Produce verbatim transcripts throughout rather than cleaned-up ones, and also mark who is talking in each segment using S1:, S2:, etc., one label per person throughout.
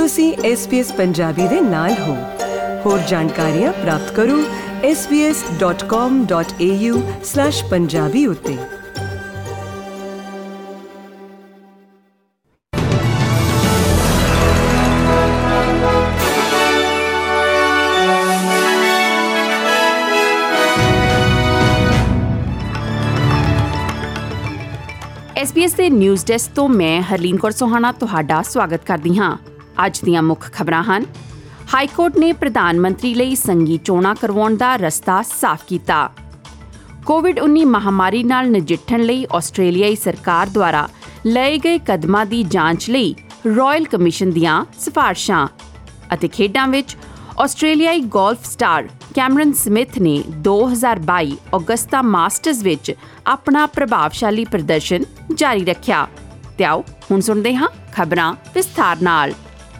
S1: ਤੁਸੀਂ S B S Punjabi ਦੇ ਨਾਲ ਹੋ। ਹੋਰ ਜਾਣਕਾਰੀਆਂ ਪ੍ਰਾਪਤ ਕਰੋ S B S dot com dot A U slash Punjabi ਉੱਤੇ।
S2: ਐਸ ਬੀ ਐਸ ਦੇ ਨਿਊਜ਼ ਡੈਸਕ ਤੋਂ ਮੈਂ ਹਰਲੀਨ ਕੌਰ ਸੋਹਾਣਾ ਤੁਹਾਡਾ ਸਵਾਗਤ ਕਰਦੀ ਹਾਂ। ਅੱਜ ਦੀਆਂ ਮੁੱਖ ਖਬਰਾਂ ਹਨ। ਹਾਈਕੋਰਟ ਨੇ ਪ੍ਰਧਾਨ ਮੰਤਰੀ ਲਈ ਸੰਘੀ ਚੋਣਾਂ ਕਰਵਾਉਣ ਦਾ ਰਸਤਾ ਸਾਫ਼ ਕੀਤਾ। ਕੋਵਿਡ ਉੱਨੀ ਮਹਾਮਾਰੀ ਨਾਲ ਨਜਿੱਠਣ ਲਈ ਆਸਟ੍ਰੇਲੀਆਈ ਸਰਕਾਰ ਦੁਆਰਾ ਲਏ ਗਏ ਕਦਮਾਂ ਦੀ ਜਾਂਚ ਲਈ ਰਾਇਲ ਕਮਿਸ਼ਨ ਦੀਆਂ ਸਿਫਾਰਸ਼ਾਂ। ਅਤੇ ਖੇਡਾਂ ਵਿੱਚ ਆਸਟ੍ਰੇਲੀਆਈ ਗੋਲਫ ਸਟਾਰ ਕੈਮਰਨ ਸਮਿਥ ਨੇ ਦੋ ਹਜ਼ਾਰ ਬਾਈ ਅਗਸਤਾ ਮਾਸਟਰਜ਼ ਵਿੱਚ ਆਪਣਾ ਪ੍ਰਭਾਵਸ਼ਾਲੀ ਪ੍ਰਦਰਸ਼ਨ ਜਾਰੀ ਰੱਖਿਆ। ਤੇ ਆਓ ਹੁਣ ਸੁਣਦੇ ਹਾਂ ਖਬਰਾਂ ਵਿਸਥਾਰ ਨਾਲ।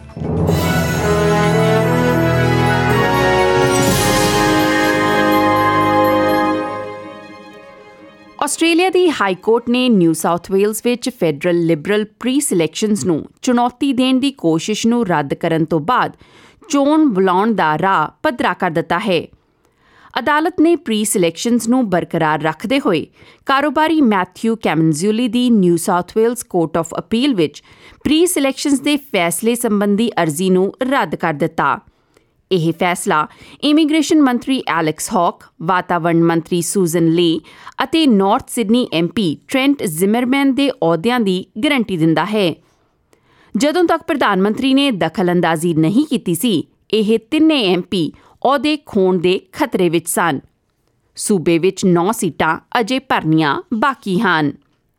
S2: ਆਸਟ੍ਰੇਲੀਆ ਦੀ ਹਾਈਕੋਰਟ ਨੇ ਨਿਊ ਸਾਊਥ ਵੇਲਜ਼ ਵਿੱਚ ਫੈਡਰਲ ਲਿਬਰਲ ਪ੍ਰੀ ਸਿਲੈਕਸ਼ਨਜ਼ ਨੂੰ ਚੁਣੌਤੀ ਦੇਣ ਦੀ ਕੋਸ਼ਿਸ਼ ਨੂੰ ਰੱਦ ਕਰਨ ਤੋਂ ਬਾਅਦ ਚੋਣ ਬੁਲਾਉਣ ਦਾ ਰਾਹ ਪੱਧਰਾ ਕਰ ਦਿੱਤਾ ਹੈ। ਅਦਾਲਤ ਨੇ ਪ੍ਰੀ ਸਿਲੈਕਸ਼ਨਜ਼ ਨੂੰ ਬਰਕਰਾਰ ਰੱਖਦੇ ਹੋਏ ਕਾਰੋਬਾਰੀ ਮੈਥਿਊ ਕੈਮਨਜ਼ੂਲੀ ਦੀ New South Wales Court of Appeal ਵਿੱਚ ਪ੍ਰੀ ਸਿਲੈਕਸ਼ਨਜ਼ ਦੇ ਫੈਸਲੇ ਸੰਬੰਧੀ ਅਰਜ਼ੀ ਨੂੰ ਰੱਦ ਕਰ ਦਿੱਤਾ। ਇਹ ਫੈਸਲਾ ਇਮੀਗ੍ਰੇਸ਼ਨ ਮੰਤਰੀ ਐਲੈਕਸ ਹੌਕ, ਵਾਤਾਵਰਣ ਮੰਤਰੀ ਸੂਜ਼ਨ ਲੇ ਅਤੇ North Sydney M P Trent Zimmerman ਦੇ ਅਹੁਦਿਆਂ ਦੀ ਗਰੰਟੀ ਦਿੰਦਾ ਹੈ। ਜਦੋਂ ਤੱਕ ਪ੍ਰਧਾਨ ਮੰਤਰੀ ਨੇ ਦਖਲ-ਅੰਦਾਜ਼ੀ ਨਹੀਂ ਕੀਤੀ ਸੀ, ਇਹ ਤਿੰਨੇ ਐਮ ਪੀ ਅਹੁਦੇ ਖੋਣ ਦੇ ਖਤਰੇ ਵਿੱਚ ਸਨ। ਸੂਬੇ ਵਿੱਚ ਨੌ ਸੀਟਾਂ ਅਜੇ ਭਰਨੀਆਂ ਬਾਕੀ ਹਨ।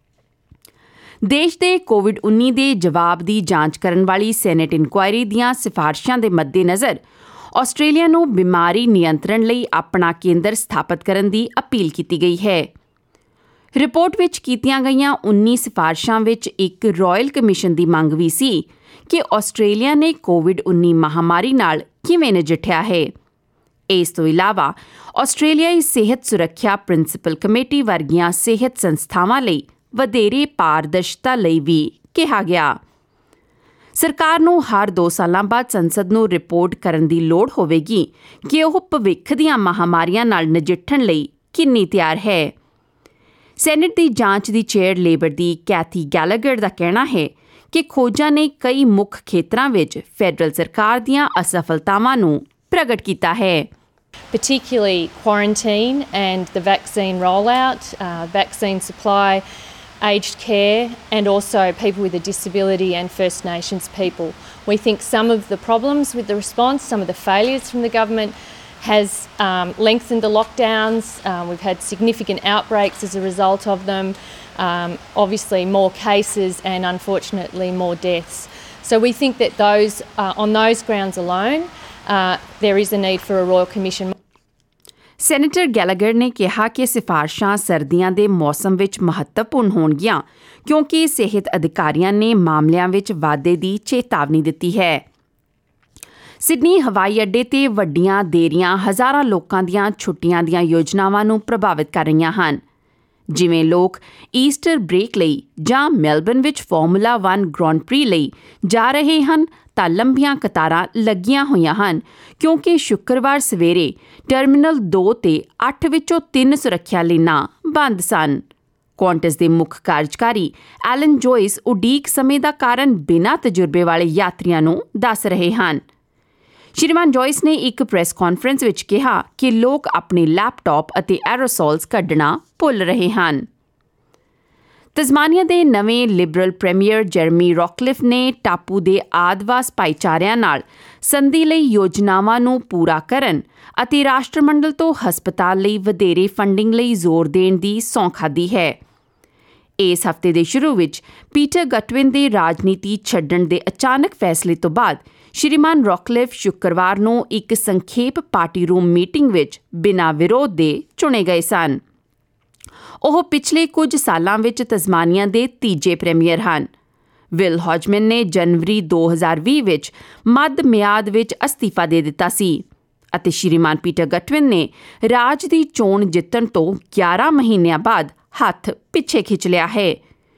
S2: ਦੇਸ਼ ਦੇ ਕੋਵਿਡ ਉੱਨੀ ਦੇ ਜਵਾਬ ਦੀ ਜਾਂਚ ਕਰਨ ਵਾਲੀ ਸੈਨੇਟ ਇਨਕੁਆਇਰੀ ਦੀਆਂ ਸਿਫਾਰਸ਼ਾਂ ਦੇ ਮੱਦੇਨਜ਼ਰ ਆਸਟ੍ਰੇਲੀਆ ਨੂੰ ਬਿਮਾਰੀ ਨਿਯੰਤਰਣ ਲਈ ਆਪਣਾ ਕੇਂਦਰ ਸਥਾਪਿਤ ਕਰਨ ਦੀ ਅਪੀਲ ਕੀਤੀ ਗਈ ਹੈ। ਰਿਪੋਰਟ ਵਿੱਚ ਕੀਤੀਆਂ ਗਈਆਂ ਉੱਨੀ ਸਿਫਾਰਸ਼ਾਂ ਵਿੱਚ ਇੱਕ ਰਾਇਲ ਕਮਿਸ਼ਨ ਦੀ ਮੰਗ ਵੀ ਸੀ ਕਿ ਆਸਟ੍ਰੇਲੀਆ ਨੇ ਕੋਵਿਡ ਉੱਨੀ ਮਹਾਮਾਰੀ ਨਾਲ ਕਿਵੇਂ ਨਜਿੱਠਿਆ ਹੈ। ਇਸ ਤੋਂ ਇਲਾਵਾ ਆਸਟ੍ਰੇਲੀਆਈ ਸਿਹਤ ਸੁਰੱਖਿਆ ਪ੍ਰਿੰਸੀਪਲ ਕਮੇਟੀ ਵਰਗੀਆਂ ਸਿਹਤ ਸੰਸਥਾਵਾਂ ਲਈ ਵਧੇਰੇ ਪਾਰਦਰਸ਼ਤਾ ਲਈ ਵੀ ਕਿਹਾ ਗਿਆ। ਸਰਕਾਰ ਨੂੰ ਹਰ ਦੋ ਸਾਲਾਂ ਬਾਅਦ ਸੰਸਦ ਨੂੰ ਰਿਪੋਰਟ ਕਰਨ ਦੀ ਲੋੜ ਹੋਵੇਗੀ ਕਿ ਉਹ ਭਵਿੱਖ ਦੀਆਂ ਮਹਾਮਾਰੀਆਂ ਨਾਲ ਨਜਿੱਠਣ ਲਈ ਕਿੰਨੀ ਤਿਆਰ ਹੈ। ਸੈਨੇਟ ਦੀ ਜਾਂਚ ਦੀ ਚੇਅਰ ਲੇਬਰ ਦੀ ਕੈਥੀ ਗੈਲਾਗਰ ਦਾ ਕਹਿਣਾ ਹੈ ਕਿ ਖੋਜਾਂ ਨੇ ਕਈ ਮੁੱਖ ਖੇਤਰਾਂ ਵਿੱਚ ਫੈਡਰਲ ਸਰਕਾਰ ਦੀਆਂ ਅਸਫਲਤਾਵਾਂ ਨੂੰ ਪ੍ਰਗਟ ਕੀਤਾ ਹੈ।
S3: Particularly quarantine and the vaccine rollout, uh, vaccine supply, aged care and also people with a disability and First Nations people. We think some of the problems with the response, some of the failures from the government has um, lengthened the lockdowns. Um, we've had significant outbreaks as a result of them, um, obviously more cases and unfortunately more deaths. So we think that those, uh, on those grounds alone, uh, there is a need for a Royal Commission.
S2: Senator Gallagher ਨੇ ਕਿਹਾ ਕਿ ਸਿਫਾਰਸ਼ਾਂ ਸਰਦੀਆਂ ਦੇ ਮੌਸਮ ਵਿੱਚ ਮਹੱਤਵਪੂਰਨ ਹੋਣਗੀਆਂ ਕਿਉਂਕਿ ਸਿਹਤ ਅਧਿਕਾਰੀਆਂ ਨੇ ਮਾਮਲਿਆਂ ਵਿੱਚ ਵਾਧੇ ਦੀ ਚੇਤਾਵਨੀ ਦਿੱਤੀ ਹੈ। ਸਿਡਨੀ ਹਵਾਈ ਅੱਡੇ ਤੇ ਵੱਡੀਆਂ ਦੇਰੀਆਂ ਹਜ਼ਾਰਾਂ ਲੋਕਾਂ ਦੀਆਂ ਛੁੱਟੀਆਂ ਦੀਆਂ ਯੋਜਨਾਵਾਂ ਨੂੰ ਪ੍ਰਭਾਵਿਤ ਕਰ ਰਹੀਆਂ ਹਨ। ਜਿਵੇਂ ਲੋਕ ਈਸਟਰ ਬ੍ਰੇਕ ਲਈ ਜਾਂ ਮੈਲਬਰਨ ਵਿੱਚ ਫਾਰਮੂਲਾ ਵਨ ਗ੍ਰਾਂਡ ਪ੍ਰੀ ਲਈ ਜਾ ਰਹੇ ਹਨ ਤਾਂ ਲੰਬੀਆਂ ਕਤਾਰਾਂ ਲੱਗੀਆਂ ਹੋਈਆਂ ਹਨ ਕਿਉਂਕਿ ਸ਼ੁੱਕਰਵਾਰ ਸਵੇਰੇ ਟਰਮੀਨਲ ਦੋ ਤੇ ਅੱਠ ਵਿੱਚੋਂ ਤਿੰਨ ਸੁਰੱਖਿਆ ਲੇਨਾਂ ਬੰਦ ਸਨ। ਕੁਆਂਟਸ ਦੇ ਮੁੱਖ ਕਾਰਜਕਾਰੀ ਐਲਨ ਜੋਇਸ ਉਡੀਕ ਸਮੇਂ ਦਾ ਕਾਰਨ ਬਿਨਾਂ ਤਜਰਬੇ ਵਾਲੇ ਯਾਤਰੀਆਂ ਨੂੰ ਦੱਸ ਰਹੇ ਹਨ। ਸ਼੍ਰੀਮਾਨ ਜੋਇਸ ਨੇ ਇੱਕ ਪ੍ਰੈਸ ਕਾਨਫਰੰਸ ਵਿੱਚ ਕਿਹਾ ਕਿ ਲੋਕ ਆਪਣੇ ਲੈਪਟਾਪ ਅਤੇ ਐਰੋਸੋਲਸ ਕੱਢਣਾ ਭੁੱਲ ਰਹੇ ਹਨ। ਤਸਮਾਨੀਆ ਦੇ ਨਵੇਂ ਲਿਬਰਲ ਪ੍ਰੀਮੀਅਰ ਜੈਰਮੀ ਰੌਕਲਿਫ ਨੇ ਟਾਪੂ ਦੇ ਆਦਿਵਾਸੀ ਭਾਈਚਾਰਿਆਂ ਨਾਲ ਸੰਧੀ ਲਈ ਯੋਜਨਾਵਾਂ ਨੂੰ ਪੂਰਾ ਕਰਨ ਅਤੇ ਰਾਸ਼ਟਰਮੰਡਲ ਤੋਂ ਹਸਪਤਾਲ ਲਈ ਵਧੇਰੇ ਫੰਡਿੰਗ ਲਈ ਜ਼ੋਰ ਦੇਣ ਦੀ ਸਹੁੰ ਖਾਧੀ ਹੈ। ਇਸ ਹਫ਼ਤੇ ਦੇ ਸ਼ੁਰੂ ਵਿੱਚ ਪੀਟਰ ਗਟਵਿਨ ਦੇ ਰਾਜਨੀਤੀ ਛੱਡਣ ਦੇ ਅਚਾਨਕ ਫੈਸਲੇ ਤੋਂ ਬਾਅਦ ਸ਼੍ਰੀਮਾਨ ਰੌਕਲਿਫ ਸ਼ੁੱਕਰਵਾਰ ਨੂੰ ਇੱਕ ਸੰਖੇਪ ਪਾਰਟੀ ਰੂਮ ਮੀਟਿੰਗ ਵਿੱਚ ਬਿਨਾਂ ਵਿਰੋਧ ਦੇ ਚੁਣੇ ਗਏ ਸਨ। ਉਹ ਪਿਛਲੇ ਕੁਝ ਸਾਲਾਂ ਵਿੱਚ ਤਸਮਾਨੀਆ ਦੇ ਤੀਜੇ ਪ੍ਰੀਮੀਅਰ ਹਨ। ਵਿਲ ਹੌਜਮਨ ਨੇ ਜਨਵਰੀ ਦੋ ਹਜ਼ਾਰ ਵੀਹ ਵਿੱਚ ਮੱਧ ਮਿਆਦ ਵਿੱਚ ਅਸਤੀਫਾ ਦੇ ਦਿੱਤਾ ਸੀ ਅਤੇ ਸ਼੍ਰੀਮਾਨ ਪੀਟਰ ਗਟਵਿਨ ਨੇ ਰਾਜ ਦੀ ਚੋਣ ਜਿੱਤਣ ਤੋਂ ਗਿਆਰਾਂ ਮਹੀਨਿਆਂ ਬਾਅਦ ਹੱਥ ਪਿੱਛੇ ਖਿੱਚ ਲਿਆ ਹੈ।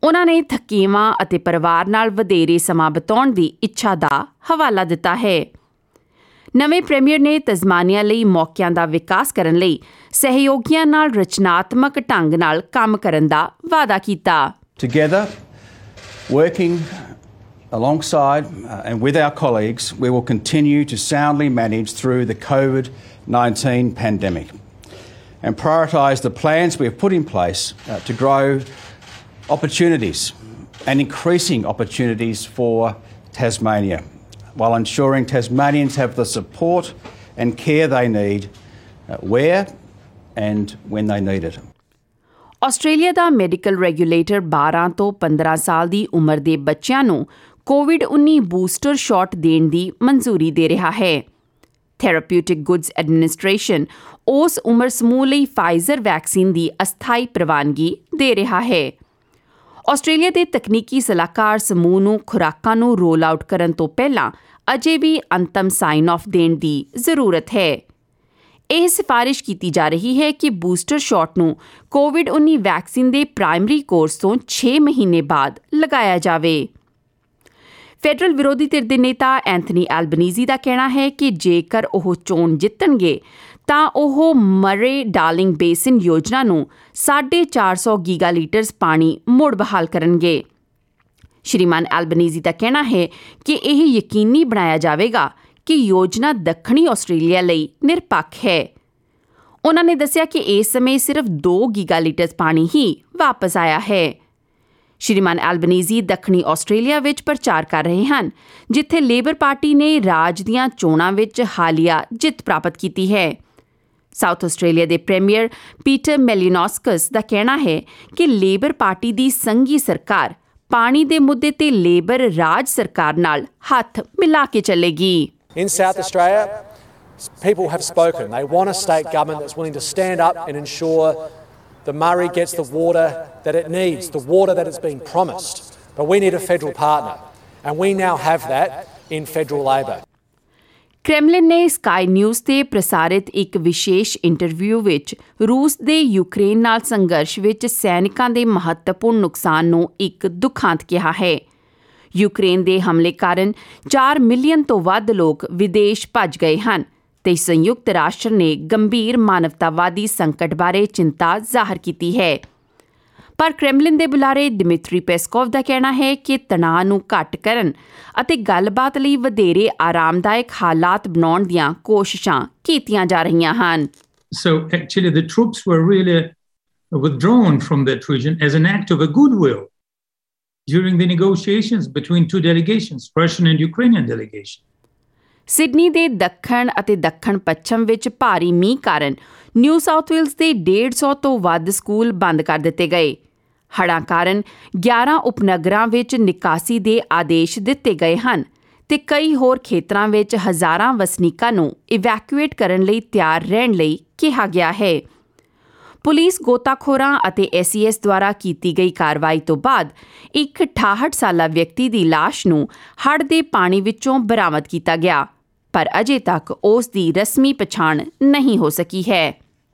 S2: ਉਹਨਾਂ ਨੇ ਥਕੇਵਾਂ ਅਤੇ ਪਰਿਵਾਰ ਨਾਲ ਵਧੇਰੇ ਸਮਾਂ ਬਿਤਾਉਣ ਦੀ ਇੱਛਾ ਦਾ ਹਵਾਲਾ ਦਿੱਤਾ ਹੈ। ਨਵੇਂ ਪ੍ਰੀਮੀਅਰ ਨੇ ਤਸਮਾਨੀਆ ਲਈ ਮੌਕਿਆਂ ਦਾ ਵਿਕਾਸ ਕਰਨ ਲਈ ਸਹਿਯੋਗੀਆਂ ਨਾਲ ਰਚਨਾਤਮਕ ਢੰਗ ਨਾਲ ਕੰਮ ਕਰਨ ਦਾ ਵਾਅਦਾ ਕੀਤਾ।
S4: Together, working alongside uh, and with our colleagues, we will continue to soundly manage through the COVID nineteen pandemic and prioritise the plans we have put in place uh, to grow opportunities and increasing opportunities for Tasmania, while ensuring Tasmanians have the support and care they need uh, where and when they need it.
S2: Australia ਦਾ medical regulator ਬਾਰਾਂ ਤੋਂ ਪੰਦਰਾਂ ਸਾਲ ਦੀ ਉਮਰ ਦੇ ਬੱਚਿਆਂ ਨੂੰ COVID ਉੱਨੀ ਬੂਸਟਰ ਸ਼ਾਟ ਦੇਣ ਦੀ ਮਨਜ਼ੂਰੀ ਦੇ ਰਿਹਾ ਹੈ। ਥੈਰੇਪਿਊਟਿਕ ਗੁੱਡਸ ਐਡਮਿਨਿਸਟ੍ਰੇਸ਼ਨ ਉਸ ਉਮਰ ਸਮੂਹ ਲਈ ਫਾਈਜ਼ਰ ਵੈਕਸੀਨ ਦੀ ਅਸਥਾਈ ਪ੍ਰਵਾਨਗੀ ਦੇ ਰਿਹਾ ਹੈ। ਆਸਟ੍ਰੇਲੀਆ ਦੇ ਤਕਨੀਕੀ ਸਲਾਹਕਾਰ ਸਮੂਹ ਨੂੰ ਖੁਰਾਕਾਂ ਨੂੰ ਰੋਲ ਆਊਟ ਕਰਨ ਤੋਂ ਪਹਿਲਾਂ ਅਜੇ ਵੀ ਅੰਤਮ ਸਾਈਨ ਆਫ ਦੇਣ ਦੀ ਜ਼ਰੂਰਤ ਹੈ। ਇਹ ਸਿਫਾਰਿਸ਼ ਕੀਤੀ ਜਾ ਰਹੀ ਹੈ ਕਿ ਬੂਸਟਰ ਸ਼ਾਟ ਨੂੰ ਕੋਵਿਡ ਉੱਨੀ ਵੈਕਸੀਨ ਦੇ ਪ੍ਰਾਇਮਰੀ ਕੋਰਸ ਤੋਂ ਛੇ ਮਹੀਨੇ ਬਾਅਦ ਲਗਾਇਆ ਜਾਵੇ। ਫੈਡਰਲ ਵਿਰੋਧੀ ਧਿਰ ਦੇ ਨੇਤਾ ਐਂਥਨੀ ਐਲਬਨੀਜ਼ੀ ਦਾ ਕਹਿਣਾ ਹੈ ਕਿ ਜੇਕਰ ਉਹ ਚੋਣ ਜਿੱਤਣਗੇ ਤਾਂ ਉਹ ਮਰੇ ਡਾਰਲਿੰਗ ਬੇਸਿਨ ਯੋਜਨਾ ਨੂੰ ਸਾਢੇ ਚਾਰ ਸੌ ਗੀਗਾ ਲੀਟਰਸ ਪਾਣੀ ਮੁੜ ਬਹਾਲ ਕਰਨਗੇ। ਸ਼੍ਰੀਮਾਨ ਐਲਬਨੀਜ਼ੀ ਦਾ ਕਹਿਣਾ ਹੈ ਕਿ ਇਹ ਯਕੀਨੀ ਬਣਾਇਆ ਜਾਵੇਗਾ ਕਿ ਯੋਜਨਾ ਦੱਖਣੀ ਆਸਟ੍ਰੇਲੀਆ ਲਈ ਨਿਰਪੱਖ ਹੈ। ਉਹਨਾਂ ਨੇ ਦੱਸਿਆ ਕਿ ਇਸ ਸਮੇਂ ਸਿਰਫ ਦੋ ਗੀਗਾ ਲੀਟਰਸ ਪਾਣੀ ਹੀ ਵਾਪਸ ਆਇਆ ਹੈ। ਸ਼੍ਰੀਮਾਨ ਐਲਬਨੀਜ਼ੀ ਦੱਖਣੀ ਆਸਟ੍ਰੇਲੀਆ ਵਿੱਚ ਪ੍ਰਚਾਰ ਕਰ ਰਹੇ ਹਨ, ਜਿੱਥੇ ਲੇਬਰ ਪਾਰਟੀ ਨੇ ਰਾਜ ਦੀਆਂ ਚੋਣਾਂ ਵਿੱਚ ਹਾਲੀਆ ਜਿੱਤ ਪ੍ਰਾਪਤ ਕੀਤੀ ਹੈ। ਸਾਊਥ ਆਸਟ੍ਰੇਲੀਆ ਦੇ ਪ੍ਰੀਮੀਅਰ ਪੀਟਰ ਮੈਲੀਨੋਸਕਸ ਦਾ ਕਹਿਣਾ ਹੈ ਕਿ ਲੇਬਰ ਪਾਰਟੀ ਦੀ ਸੰਘੀ ਸਰਕਾਰ ਪਾਣੀ ਦੇ ਮੁੱਦੇ ਤੇ ਲੇਬਰ ਰਾਜ ਸਰਕਾਰ ਨਾਲ ਹੱਥ ਮਿਲਾ ਕੇ ਚੱਲੇਗੀ।
S5: In South Australia, people have spoken. They want a state government that's willing to stand up and ensure the Murray gets the water that it needs, the water that has been promised. But we need a federal partner, and we now have that in federal Labor.
S2: Kremlin ਨੇ Sky News ਤੇ ਪ੍ਰਸਾਰਿਤ ਇੱਕ ਵਿਸ਼ੇਸ਼ interview ਵਿੱਚ ਰੂਸ ਦੇ Ukraine ਨਾਲ ਸੰਘਰਸ਼ ਵਿੱਚ ਸੈਨਿਕਾਂ ਦੇ ਮਹੱਤਵਪੂਰਨ ਨੁਕਸਾਨ ਨੂੰ ਇੱਕ ਦੁਖਾਂਤ ਕਿਹਾ ਹੈ। ਯੂਕਰੇਨ ਦੇ ਹਮਲੇ ਕਾਰਨ ਚਾਰ ਮਿਲੀਅਨ ਤੋਂ ਵੱਧ ਲੋਕ ਵਿਦੇਸ਼ ਭੱਜ ਗਏ ਹਨ ਤੇ ਸੰਯੁਕਤ ਰਾਸ਼ਟਰ ਨੇ ਗੰਭੀਰ ਮਾਨਵਤਾਵਾਦੀ ਸੰਕਟ ਬਾਰੇ ਚਿੰਤਾ ਜ਼ਾਹਰ ਕੀਤੀ ਹੈ। ਪਰ ਕ੍ਰੈਮਲਿਨ ਦੇ ਬੁਲਾਰੇ ਦਿਮਿਤਰੀ ਪੈਸਕੋਵ ਦਾ ਕਹਿਣਾ ਹੈ ਕਿ ਤਣਾਅ ਨੂੰ ਘੱਟ ਕਰਨ ਅਤੇ ਗੱਲਬਾਤ ਲਈ ਵਧੇਰੇ ਆਰਾਮਦਾਇਕ ਹਾਲਾਤ ਬਣਾਉਣ ਦੀਆਂ ਕੋਸ਼ਿਸ਼ਾਂ ਕੀਤੀਆਂ ਜਾ ਰਹੀਆਂ ਹਨ।
S6: So actually the troops were really withdrawn from that region as an act of a goodwill during the negotiations between two delegations, Russian and Ukrainian delegation.
S2: Sydney ਦੇ ਦੱਖਣ ਅਤੇ ਦੱਖਣ ਪੱਛਮ ਵਿੱਚ ਭਾਰੀ ਮੀਂਹ ਕਾਰਨ ਨਿਊ ਸਾਊਥ ਵੇਲਜ਼ ਦੇ ਡੇਢ ਸੌ ਤੋਂ ਵੱਧ ਸਕੂਲ ਬੰਦ ਕਰ ਦਿੱਤੇ ਗਏ। ਹੜ੍ਹਾਂ ਕਾਰਨ ਗਿਆਰਾਂ ਉਪਨਗਰਾਂ ਵਿੱਚ ਨਿਕਾਸੀ ਦੇ ਆਦੇਸ਼ ਦਿੱਤੇ ਗਏ ਹਨ ਤੇ ਕਈ ਹੋਰ ਖੇਤਰਾਂ ਵਿੱਚ ਹਜ਼ਾਰਾਂ ਵਸਨੀਕਾਂ ਨੂੰ ਇਵੈਕੂਏਟ ਕਰਨ ਲਈ ਤਿਆਰ ਰਹਿਣ ਲਈ ਕਿਹਾ ਗਿਆ ਹੈ। ਪੁਲਿਸ ਗੋਤਾਖੋਰਾਂ ਅਤੇ ਐਸ ਈ ਐਸ ਦੁਆਰਾ ਕੀਤੀ ਗਈ ਕਾਰਵਾਈ ਤੋਂ ਬਾਅਦ ਇੱਕ ਅਠਾਹਠ ਸਾਲਾ ਵਿਅਕਤੀ ਦੀ ਲਾਸ਼ ਨੂੰ ਹੜ੍ਹ ਦੇ ਪਾਣੀ ਵਿੱਚੋਂ ਬਰਾਮਦ ਕੀਤਾ ਗਿਆ, ਪਰ ਅਜੇ ਤੱਕ ਉਸ ਦੀ ਰਸਮੀ ਪਛਾਣ ਨਹੀਂ ਹੋ ਸਕੀ ਹੈ।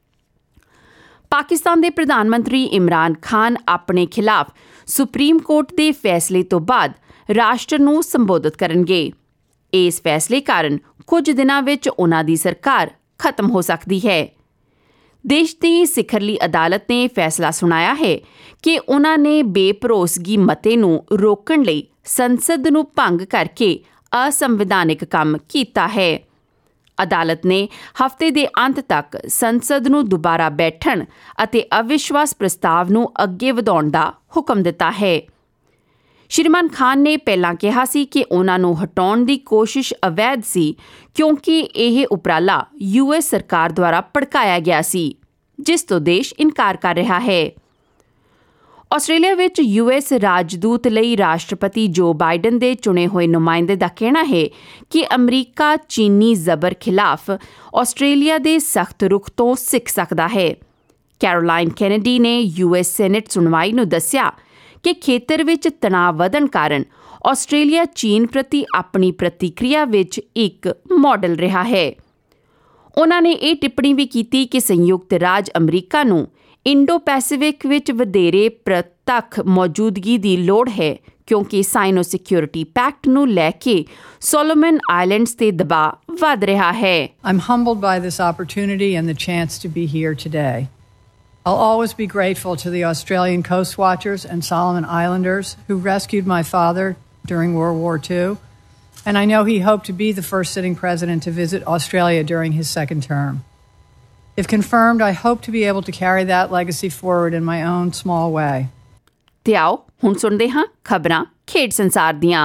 S2: ਪਾਕਿਸਤਾਨ ਦੇ ਪ੍ਰਧਾਨ ਮੰਤਰੀ ਇਮਰਾਨ ਖਾਨ ਆਪਣੇ ਖਿਲਾਫ ਸੁਪਰੀਮ ਕੋਰਟ ਦੇ ਫੈਸਲੇ ਤੋਂ ਬਾਅਦ ਰਾਸ਼ਟਰ ਨੂੰ ਸੰਬੋਧਿਤ ਕਰਨਗੇ। ਇਸ ਫੈਸਲੇ ਕਾਰਨ ਕੁਝ ਦਿਨਾਂ ਵਿੱਚ ਉਨ੍ਹਾਂ ਦੀ ਸਰਕਾਰ ਖਤਮ ਹੋ ਸਕਦੀ ਹੈ। ਦੇਸ਼ ਦੀ ਸਿਖਰਲੀ ਅਦਾਲਤ ਨੇ ਫੈਸਲਾ ਸੁਣਾਇਆ ਹੈ ਕਿ ਉਨ੍ਹਾਂ ਨੇ ਬੇਭਰੋਸਗੀ ਮਤੇ ਨੂੰ ਰੋਕਣ ਲਈ ਸੰਸਦ ਨੂੰ ਭੰਗ ਕਰਕੇ ਅਸੰਵਿਧਾਨਿਕ ਕੰਮ ਕੀਤਾ ਹੈ। ਅਦਾਲਤ ਨੇ ਹਫ਼ਤੇ ਦੇ ਅੰਤ ਤੱਕ ਸੰਸਦ ਨੂੰ ਦੁਬਾਰਾ ਬੈਠਣ ਅਤੇ ਅਵਿਸ਼ਵਾਸ ਪ੍ਰਸਤਾਵ ਨੂੰ ਅੱਗੇ ਵਧਾਉਣ ਦਾ ਹੁਕਮ ਦਿੱਤਾ ਹੈ। ਸ਼੍ਰੀਮਾਨ ਖਾਨ ਨੇ ਪਹਿਲਾਂ ਕਿਹਾ ਸੀ ਕਿ ਉਨ੍ਹਾਂ ਨੂੰ ਹਟਾਉਣ ਦੀ ਕੋਸ਼ਿਸ਼ ਅਵੈਧ ਸੀ ਕਿਉਂਕਿ ਇਹ ਉਪਰਾਲਾ ਯੂ ਐਸ ਸਰਕਾਰ ਦੁਆਰਾ ਭੜਕਾਇਆ ਗਿਆ ਸੀ, ਜਿਸ ਤੋਂ ਦੇਸ਼ ਇਨਕਾਰ ਕਰ ਰਿਹਾ ਹੈ। ਆਸਟ੍ਰੇਲੀਆ ਵਿੱਚ ਯੂ ਐਸ ਰਾਜਦੂਤ ਲਈ ਰਾਸ਼ਟਰਪਤੀ ਜੋ ਬਾਈਡਨ ਦੇ ਚੁਣੇ ਹੋਏ ਨੁਮਾਇੰਦੇ ਦਾ ਕਹਿਣਾ ਹੈ ਕਿ ਅਮਰੀਕਾ ਚੀਨੀ ਜ਼ਬਰ ਖਿਲਾਫ ਆਸਟ੍ਰੇਲੀਆ ਦੇ ਸਖਤ ਰੁਖ ਤੋਂ ਸਿੱਖ ਸਕਦਾ ਹੈ। ਕੈਰੋਲਾਈਨ ਕੈਨੇਡੀ ਨੇ ਯੂ ਐਸ ਸੈਨੇਟ ਸੁਣਵਾਈ ਨੂੰ ਦੱਸਿਆ ਕਿ ਖੇਤਰ ਵਿੱਚ ਤਣਾਅ ਵਧਣ ਕਾਰਨ ਆਸਟ੍ਰੇਲੀਆ ਚੀਨ ਪ੍ਰਤੀ ਆਪਣੀ ਪ੍ਰਤੀਕਿਰਿਆ ਵਿੱਚ ਇੱਕ ਮਾਡਲ ਰਿਹਾ ਹੈ। ਉਨ੍ਹਾਂ ਨੇ ਇਹ ਟਿੱਪਣੀ ਵੀ ਕੀਤੀ ਕਿ ਸੰਯੁਕਤ ਰਾਜ ਅਮਰੀਕਾ ਨੂੰ ਇੰਡੋ ਪੈਸੀਫਿਕ ਵਿੱਚ ਵਧੇਰੇ ਪ੍ਰਤੱਖ ਮੌਜੂਦਗੀ ਦੀ ਲੋੜ ਹੈ ਕਿਉਂਕਿ ਸਾਈਨੋ ਸਿਕਿਉਰਿਟੀ ਪੈਕਟ ਨੂੰ ਲੈ ਕੇ ਸੋਲੋਮਨ ਆਈਲੈਂਡਸ ਤੇ ਦਬਾਅ ਵਧ ਰਿਹਾ ਹੈ।
S7: I'm humbled by this opportunity and the chance to be here today. I'll always be grateful to the Australian Coast Watchers and Solomon Islanders who rescued my father during World War Two, and I know he hoped to be the first sitting president to visit Australia during his second term. If confirmed, I hope to be able to carry that legacy forward in my own small way.
S2: ਤੇ ਆਓ ਹੁਣ ਸੁਣਦੇ ਹਾਂ ਖਬਰਾਂ ਖੇਡ ਸੰਸਾਰ ਦੀਆਂ।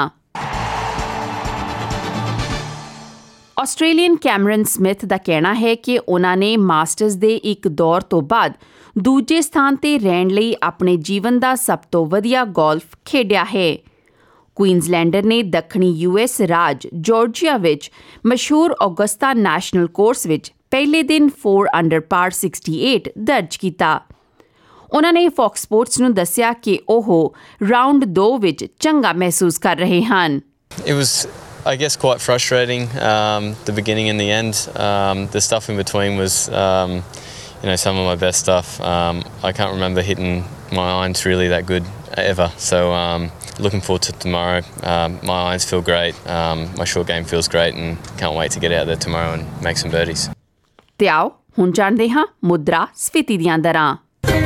S2: Australian Cameron Smith ਦਾ ਕਹਿਣਾ ਹੈ ਕਿ ਉਹਨਾਂ ਨੇ ਮਾਸਟਰਸ ਦੇ ਇੱਕ ਦੌਰ ਤੋਂ ਬਾਅਦ ਦੂਜੇ ਸਥਾਨ ਤੇ ਰਹਿਣ ਲਈ ਆਪਣੇ ਜੀਵਨ ਦਾ ਸਭ ਤੋਂ ਵਧੀਆ ਗੋਲਫ ਖੇਡਿਆ ਹੈ। ਕੁਈਨਜ਼ਲੈਂਡਰ ਨੇ ਦੱਖਣੀ ਯੂ ਐਸ ਰਾਜ ਜਾਰਜੀਆ ਵਿੱਚ ਮਸ਼ਹੂਰ ਔਗਸਤਾ ਨੈਸ਼ਨਲ ਕੋਰਸ ਵਿੱਚ ਪਹਿਲੇ ਦਿਨ ਫੋਰ ਅੰਡਰ ਪਾਰ ਅਠਾਸੀ ਦਰਜ ਕੀਤਾ। ਉਹਨਾਂ ਨੇ ਫੌਕਸ ਸਪੋਰਟਸ ਨੂੰ ਦੱਸਿਆ ਕਿ ਉਹ ਰਾਊਂਡ ਦੋ ਵਿੱਚ ਚੰਗਾ ਮਹਿਸੂਸ ਕਰ ਰਹੇ ਹਨ।
S8: It was, I guess, quite frustrating, um, the beginning and the end. Um, the stuff in between was, um, you know, some of my best stuff. Um, I can't remember hitting my irons really that good ever. So um, looking forward to tomorrow. Um, my irons feel great. Um, my short game feels great and can't wait to get out there tomorrow and make some birdies.
S2: ਤੇ ਆਓ ਹੁਣ ਜਾਣਦੇ ਹਾਂ ਮੁਦਰਾ ਸਫੀਤੀ ਦੀਆਂ ਦਰਾਂ।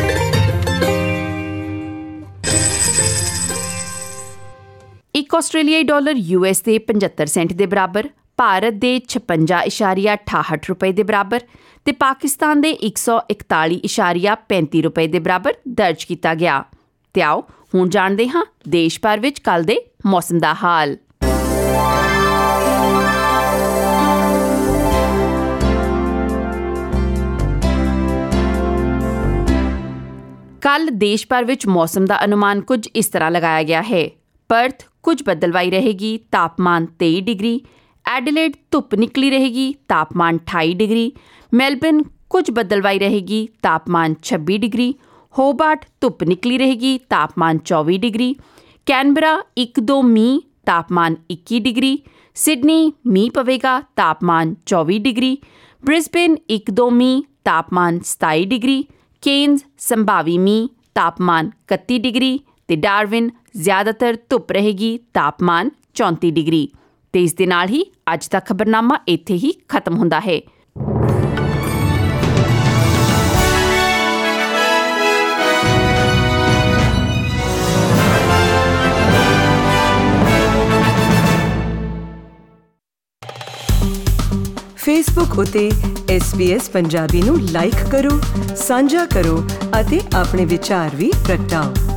S2: ਇੱਕ ਆਸਟ੍ਰੇਲੀਆਈ dollar U S ਦੇ ਪਝੱਤਰ ਸੈਂਟ ਦੇ ਬਰਾਬਰ, ਭਾਰਤ ਦੇ ਛਪੰਜਾ ਇਸ਼ਾਰੀਆ ਅਠਾਹਠ ਰੁਪਏ ਦੇ ਬਰਾਬਰ ਤੇ ਪਾਕਿਸਤਾਨ ਦੇ ਇੱਕ ਸੌ ਇਕਤਾਲੀ ਇਸ਼ਾਰੀਆ ਪੈਂਤੀ ਰੁਪਏ ਦੇ ਬਰਾਬਰ ਦਰਜ ਕੀਤਾ ਗਿਆ। ਤੇ ਆਓ ਹੁਣ ਜਾਣਦੇ ਹਾਂ ਦੇਸ਼ ਭਰ ਵਿੱਚ ਕੱਲ੍ਹ ਦੇ ਮੌਸਮ ਦਾ ਹਾਲ। ਕੱਲ੍ਹ ਦੇਸ਼ ਭਰ ਵਿੱਚ ਮੌਸਮ ਦਾ ਅਨੁਮਾਨ ਕੁਝ ਇਸ ਤਰ੍ਹਾਂ ਲਗਾਇਆ ਗਿਆ ਹੈ। ਪਰਥ ਕੁਝ ਬੱਦਲਵਾਈ ਰਹੇਗੀ, ਤਾਪਮਾਨ ਤੇਈ ਡਿਗਰੀ। ਐਡੀਲੇਡ ਧੁੱਪ ਨਿਕਲੀ ਰਹੇਗੀ, ਤਾਪਮਾਨ ਅਠਾਈ ਡਿਗਰੀ। ਮੈਲਬਨ ਕੁਝ ਬੱਦਲਵਾਈ ਰਹੇਗੀ, ਤਾਪਮਾਨ ਛੱਬੀ ਡਿਗਰੀ। ਹੋਬਾਰਟ ਧੁੱਪ ਨਿਕਲੀ ਰਹੇਗੀ, ਤਾਪਮਾਨ ਚੌਵੀ ਡਿਗਰੀ। ਕੈਨਬਰਾ ਇੱਕ ਦੋ ਮੀਂਹ, ਤਾਪਮਾਨ ਇੱਕੀ ਡਿਗਰੀ। ਸਿਡਨੀ ਮੀਂਹ ਪਵੇਗਾ, ਤਾਪਮਾਨ ਚੌਵੀ ਡਿਗਰੀ। ਬ੍ਰਿਸਬੇਨ ਇੱਕ ਦੋ ਮੀਂਹ, ਤਾਪਮਾਨ ਸਤਾਈ ਡਿਗਰੀ। ਕੇਨਜ਼ ਸੰਭਾਵੀ ਮੀਂਹ, ਤਾਪਮਾਨ ਇਕੱਤੀ ਡਿਗਰੀ ਤੇ ਡਾਰਵਿਨ ਜ਼ਿਆਦਾਤਰ ਧੁੱਪ ਰਹੇਗੀ, ਤਾਪਮਾਨ ਚੌਂਤੀ ਡਿਗਰੀ। ਤੇ ਇਸ ਦੇ ਨਾਲ ਹੀ ਅੱਜ ਦਾ ਖਬਰਨਾਮਾ ਇੱਥੇ ਹੀ ਖਤਮ ਹੁੰਦਾ ਹੈ।
S1: ਫੇਸਬੁੱਕ ਉਤੇ ਐਸ ਬੀ ਐਸ ਪੰਜਾਬੀ ਨੂੰ ਲਾਈਕ ਕਰੋ, ਸਾਂਝਾ ਕਰੋ ਅਤੇ ਆਪਣੇ ਵਿਚਾਰ ਵੀ ਪ੍ਰਗਟਾਓ।